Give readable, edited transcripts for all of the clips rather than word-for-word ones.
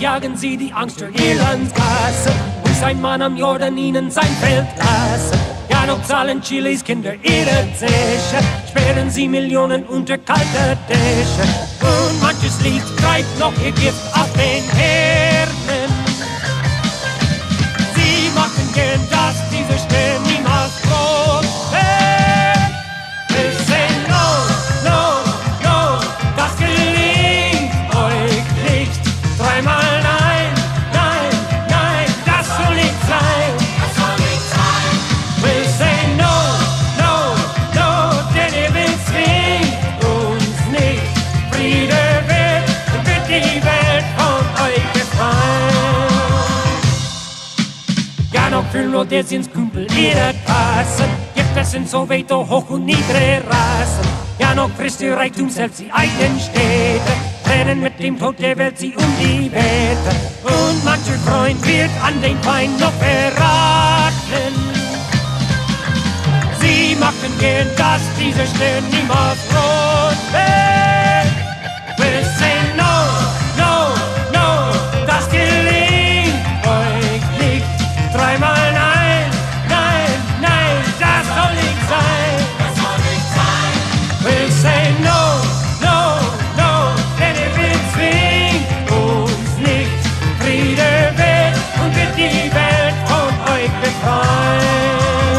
jagen sie die Angst durch Irlands Gasse. Muss ein Mann am Jordan ihnen sein Feld lassen. Ja, noch zahlen Chilis Kinder ihre Zeche. Sperren sie Millionen unter kalter Dächer. Und manches Lied treibt noch ihr Gift auf den Herden. Sie machen gern, dass diese Stern niemals groß wird. Wir sagen no, no, no, das gelingt euch nicht. Dreimal nein, nein, nein, das soll nicht sein. Das soll nicht sein. Wir sagen no, no, no, denn ihr bezwingt uns nicht. Friede wird die Welt von euch befreien. Ja, noch für Rhodesiens Kumpel ihre Tassen. Gibt es in Soweto hoch und niedere Rassen. Ja, noch frisst ihr Reichtum selbst die eigenen Städte. Rennen mit dem Tod der Welt sie um die Wette. Und mancher Freund wird an den Feind noch verraten. Sie machen gern, dass dieser Stern niemals rot wird. Wir sagen no, no, no, das gelingt euch nicht. Dreimal nein, nein, nein, das soll nicht sein. Das soll nicht sein. Wir sagen no, no, no, denn ihr bezwingt uns nicht. Friede wird und wird die Welt von euch befreien.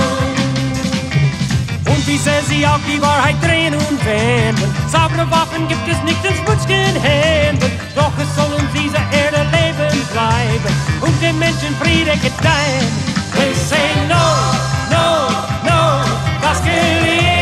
Und wie sehr sie auch die Wahrheit drehen und wenden, saubere Waffen gibt es nicht in schmutzigen Händen. Doch es soll uns diese Erde leben bleiben und dem Menschen Friede gedeihen. We say no, no, no, das gelingt